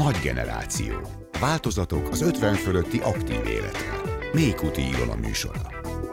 Nagy generáció. Változatok az 50 fölötti aktív életre. Mékuti Ilona műsora.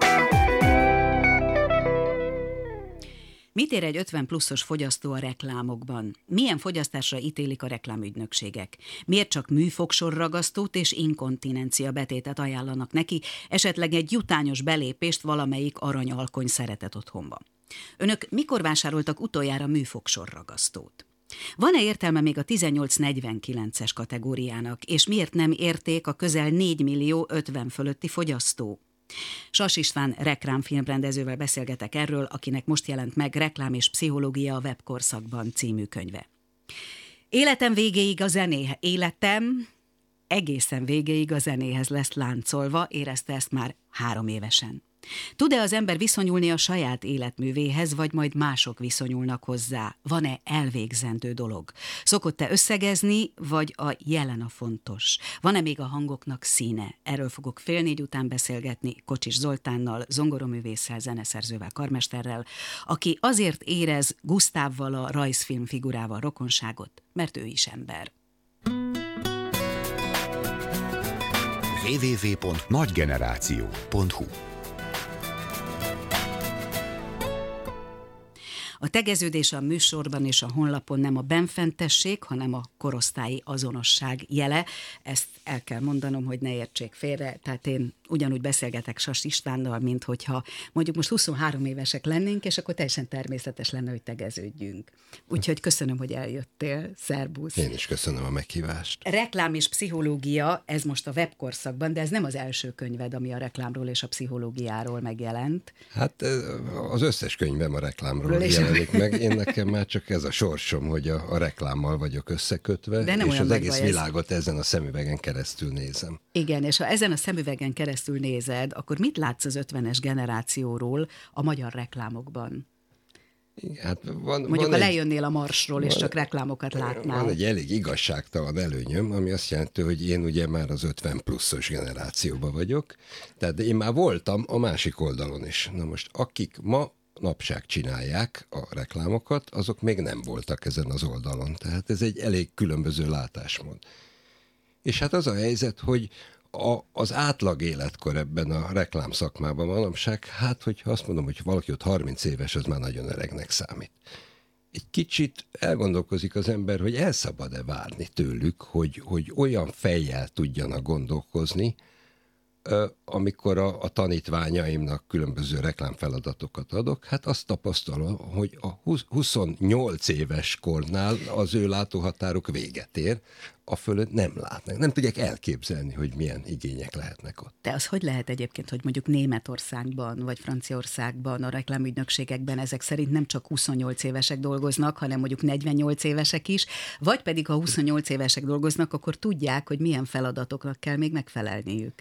Mit ér egy 50 pluszos fogyasztó a reklámokban? Milyen fogyasztásra ítélik a reklámügynökségek? Miért csak műfogsorragasztót és inkontinencia betétet ajánlanak neki, esetleg egy jutányos belépést valamelyik aranyalkony szeretett otthonba? Önök mikor vásároltak utoljára műfogsorragasztót? Van-e értelme még a 18-49-es kategóriának, és miért nem érték a közel 4 millió 50 fölötti fogyasztó? Sas István reklámfilmrendezővel beszélgetek erről, akinek most jelent meg Reklám és pszichológia a webkorszakban című könyve. Életem egészen végéig a zenéhez lesz láncolva, érezte ezt már 3 évesen. Tud-e az ember viszonyulni a saját életművéhez, vagy majd mások viszonyulnak hozzá? Van-e elvégzendő dolog? Szokott-e összegezni, vagy a jelen a fontos? Van-e még a hangoknak színe? Erről fogok 3:30 után beszélgetni Kocsis Zoltánnal, zongoroművésszel, zeneszerzővel, karmesterrel, aki azért érez Gusztávval, a rajzfilm figurával rokonságot, mert ő is ember. www.nagygeneráció.hu. A tegeződés a műsorban és a honlapon nem a benfentesség, hanem a korosztályi azonosság jele. Ezt el kell mondanom, hogy ne értsék félre. Tehát én ugyanúgy beszélgetek Sas Istvánnal, mint hogyha mondjuk most 23 évesek lennénk, és akkor teljesen természetes lenne, hogy tegeződjünk. Úgyhogy köszönöm, hogy eljöttél. Szerbusz! Én is köszönöm a meghívást. Reklám és pszichológia, ez most a webkorszakban, de ez nem az első könyved, ami a reklámról és a pszichológiáról megjelent. Hát az összes könyvem a reklámról jelenik meg. Én nekem már csak ez a sorsom, hogy a reklámmal vagyok összekötve, és az egész világot ezen a szemüvegen keresztül nézem. Igen, és ha ezen a szemüvegen keresztül nézed, akkor mit látsz az 50-es generációról a magyar reklámokban? Hát mondjuk, ha lejönnél a Marsról, és csak reklámokat látnál. Van egy elég igazságtalan előnyöm, ami azt jelenti, hogy én ugye már az 50 pluszos generációban vagyok, tehát én már voltam a másik oldalon is. Na most, akik manapság csinálják a reklámokat, azok még nem voltak ezen az oldalon. Tehát ez egy elég különböző látásmód. És hát az a helyzet, hogy az átlag életkor ebben a reklámszakmában manapság, hát hogyha azt mondom, hogy valaki ott 30 éves, az már nagyon öregnek számít. Egy kicsit elgondolkozik az ember, hogy el szabad-e várni tőlük, hogy olyan fejjel tudjanak gondolkozni, amikor a tanítványaimnak különböző reklámfeladatokat adok, hát azt tapasztalom, hogy a 28 éves kornál az ő látóhatáruk véget ér, a fölött nem látnak. Nem tudják elképzelni, hogy milyen igények lehetnek ott. De az hogy lehet egyébként, hogy mondjuk Németországban vagy Franciaországban a reklámügynökségekben ezek szerint nem csak 28 évesek dolgoznak, hanem mondjuk 48 évesek is, vagy pedig ha 28 évesek dolgoznak, akkor tudják, hogy milyen feladatoknak kell még megfelelniük.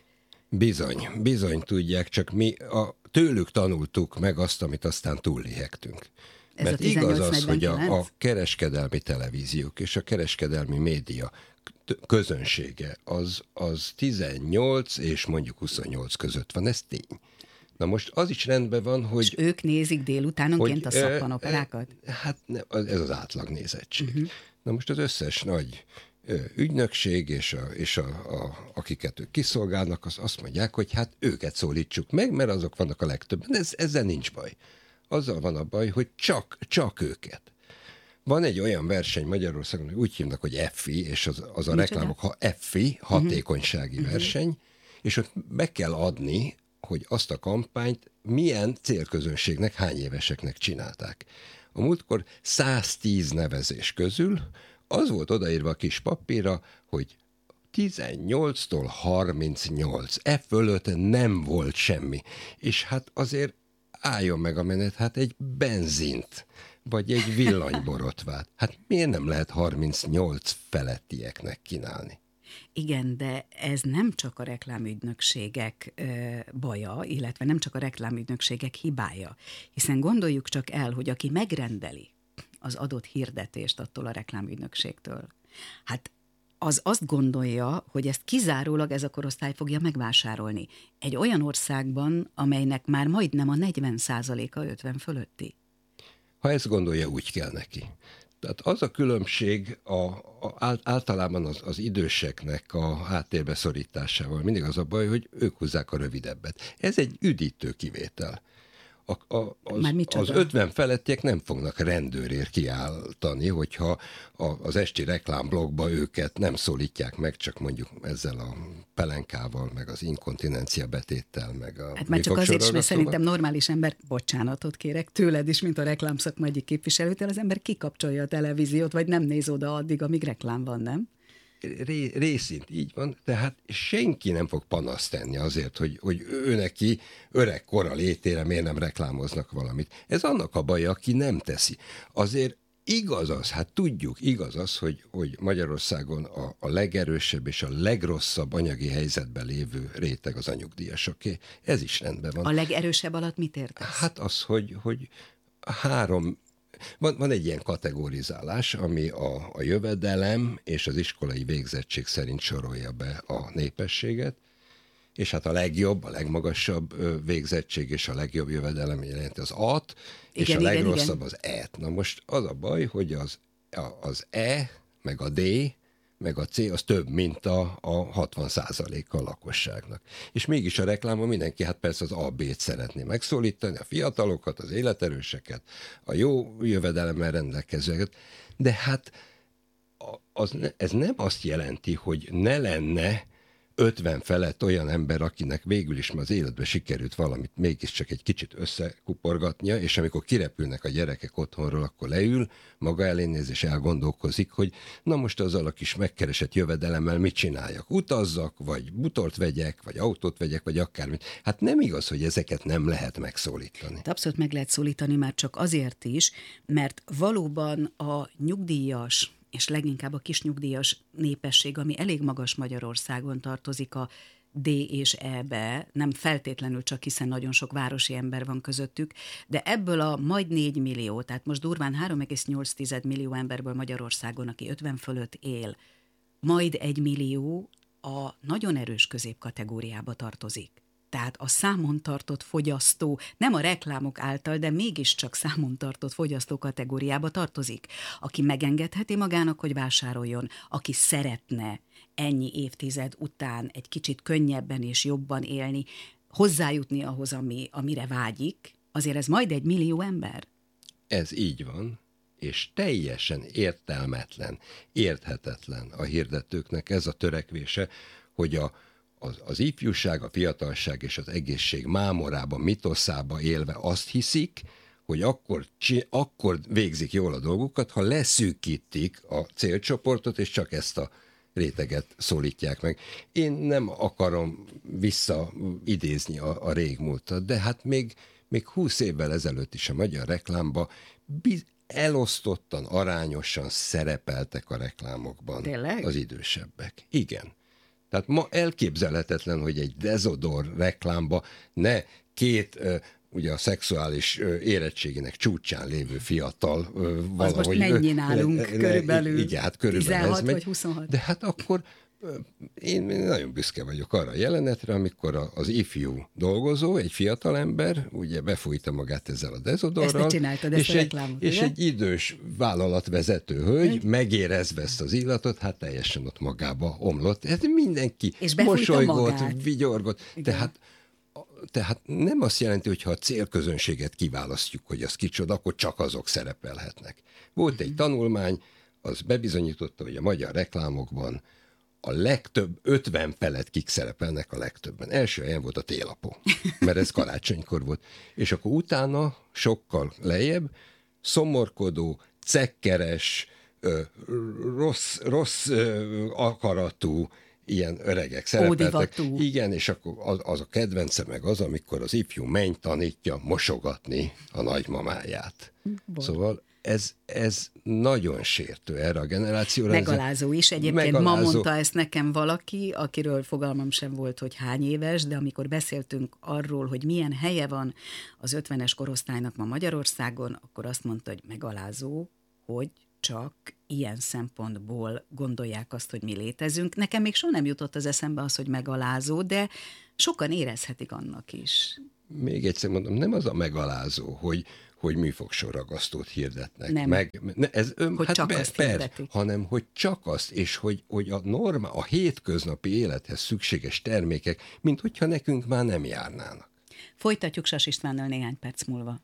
Bizony tudják, csak mi tőlük tanultuk meg azt, amit aztán túllihegtünk. Mert igaz az, hogy a kereskedelmi televíziók és a kereskedelmi média közönsége az 18 és mondjuk 28 között van, ez tény. Na most az is rendben van, hogy... És ők nézik délutánonként a szappanoperákat? Hát ez az átlagnézettség. Na most az összes nagy ügynökség és akiket ők kiszolgálnak, azt mondják, hogy hát őket szólítsuk meg, mert azok vannak a legtöbben. Ezzel nincs baj. Azzal van a baj, hogy csak őket. Van egy olyan verseny Magyarországon, hogy úgy hívnak, hogy FI, és az a reklámok FI, hatékonysági verseny, és ott be kell adni, hogy azt a kampányt milyen célközönségnek, hány éveseknek csinálták. A múltkor 110 nevezés közül az volt odaírva a kis papírra, hogy 18-tól 38, fölött nem volt semmi. És hát azért álljon meg a menet, hát egy benzint, vagy egy villanyborotvát. Hát miért nem lehet 38 felettieknek kínálni? Igen, de ez nem csak a reklámügynökségek baja, illetve nem csak a reklámügynökségek hibája. Hiszen gondoljuk csak el, hogy aki megrendeli az adott hirdetést attól a reklámügynökségtől, hát az azt gondolja, hogy ezt kizárólag ez a korosztály fogja megvásárolni. Egy olyan országban, amelynek már majdnem a 40%-a 50 fölötti. Ha ezt gondolja, úgy kell neki. Tehát az a különbség általában az időseknek a háttérbe szorításával mindig az a baj, hogy ők húzzák a rövidebbet. Ez egy üdítő kivétel. Az 50 felettiek nem fognak rendőrért kiáltani, hogyha az esti reklámblogba őket nem szólítják meg, csak mondjuk ezzel a pelenkával, meg az inkontinencia betéttel, meg a... Hát már csak azért is, mert szerintem normális ember, bocsánatot kérek, tőled is, mint a reklámszakma egyik képviselőtől, az ember kikapcsolja a televíziót, vagy nem néz oda addig, amíg reklám van, nem? Részint így van, tehát senki nem fog panaszt tenni azért, hogy ő neki öreg kora létére miért nem reklámoznak valamit. Ez annak a baja, aki nem teszi. Azért igaz az, hát tudjuk, igaz az, hogy Magyarországon a legerősebb és a legrosszabb anyagi helyzetben lévő réteg az a nyugdíjasoké. Ez is rendben van. A legerősebb alatt mit értesz? Hát az, hogy Van egy ilyen kategorizálás, ami a jövedelem és az iskolai végzettség szerint sorolja be a népességet, és hát a legjobb, a legmagasabb végzettség és a legjobb jövedelem jelenti az A-t, és a legrosszabb az E-t. Na most az a baj, hogy az E, meg a D, meg a C az több, mint a 60%-a a lakosságnak. És mégis a reklámon mindenki, hát persze az A, B-t szeretné megszólítani, a fiatalokat, az életerőseket, a jó jövedelemmel rendelkezőket, de hát ez nem azt jelenti, hogy ne lenne 50 felett olyan ember, akinek végül is már az életben sikerült valamit mégiscsak egy kicsit összekuporgatnia, és amikor kirepülnek a gyerekek otthonról, akkor leül, maga elé néz és elgondolkozik, hogy na most azzal a kis megkeresett jövedelemmel mit csináljak? Utazzak, vagy butort vegyek, vagy autót vegyek, vagy akármit. Hát nem igaz, hogy ezeket nem lehet megszólítani. Abszolút meg lehet szólítani, már csak azért is, mert valóban a nyugdíjas és leginkább a kisnyugdíjas népesség, ami elég magas Magyarországon tartozik a D és E-be, nem feltétlenül csak, hiszen nagyon sok városi ember van közöttük, de ebből a majd 4 millió, tehát most durván 3,8 millió emberből Magyarországon, aki 50 fölött él, majd 1 millió a nagyon erős középkategóriába tartozik. Tehát a számon tartott fogyasztó, nem a reklámok által, de mégiscsak számon tartott fogyasztó kategóriába tartozik, aki megengedheti magának, hogy vásároljon, aki szeretne ennyi évtized után egy kicsit könnyebben és jobban élni, hozzájutni ahhoz, amire vágyik, azért ez majd 1 millió ember. Ez így van, és teljesen értelmetlen, érthetetlen a hirdetőknek ez a törekvése, hogy az ifjúság, a fiatalság és az egészség mámorába, mitoszába élve azt hiszik, hogy akkor végzik jól a dolgukat, ha leszűkítik a célcsoportot, és csak ezt a réteget szólítják meg. Én nem akarom visszaidézni a régmúltat, de hát még 20 évvel ezelőtt is a magyar reklámba elosztottan, arányosan szerepeltek a reklámokban. Tényleg? Az idősebbek. Igen. Tehát ma elképzelhetetlen, hogy egy dezodor reklámba ne két ugye a szexuális érettségének csúcsán lévő fiatal valahogy... Az most mennyi nálunk körülbelül? Igen, hát körülbelül 16 vagy 26? De hát akkor én nagyon büszke vagyok arra a jelenetre, amikor az ifjú dolgozó, egy fiatal ember, ugye befújta magát ezzel a dezodorral. Ezt te csináltad, ezt a reklámot, és egy idős vállalatvezető hölgy, megérezve ezt az illatot, hát teljesen ott magába omlott. Ez mindenki mosolygott, vigyorgott. Tehát nem azt jelenti, hogy ha a célközönséget kiválasztjuk, hogy az kicsoda, akkor csak azok szerepelhetnek. Volt egy tanulmány, az bebizonyította, hogy a magyar reklámokban a legtöbb, 50 felett kik szerepelnek a legtöbben. Első helyen volt a télapó, mert ez karácsonykor volt. És akkor utána, sokkal lejjebb, szomorkodó, cekkeres, rossz akaratú, ilyen öregek szerepeltek. Ódivatú. Igen, és akkor az a kedvence meg az, amikor az ifjú menny tanítja mosogatni a nagymamáját. Szóval ez nagyon sértő erre a generációra. Megalázó is. Egyébként ma mondta ezt nekem valaki, akiről fogalmam sem volt, hogy hány éves, de amikor beszéltünk arról, hogy milyen helye van az 50-es korosztálynak ma Magyarországon, akkor azt mondta, hogy megalázó, hogy csak ilyen szempontból gondolják azt, hogy mi létezünk. Nekem még soha nem jutott az eszembe az, hogy megalázó, de sokan érezhetik annak is. Még egyszer mondom, nem az a megalázó, hogy műfogsorragasztót hirdetnek. Nem. Hogy hát csak azt hirdetik. hanem hogy csak azt, és hogy a hétköznapi élethez szükséges termékek, mint hogyha nekünk már nem járnának. Folytatjuk Sas Istvánnal néhány perc múlva.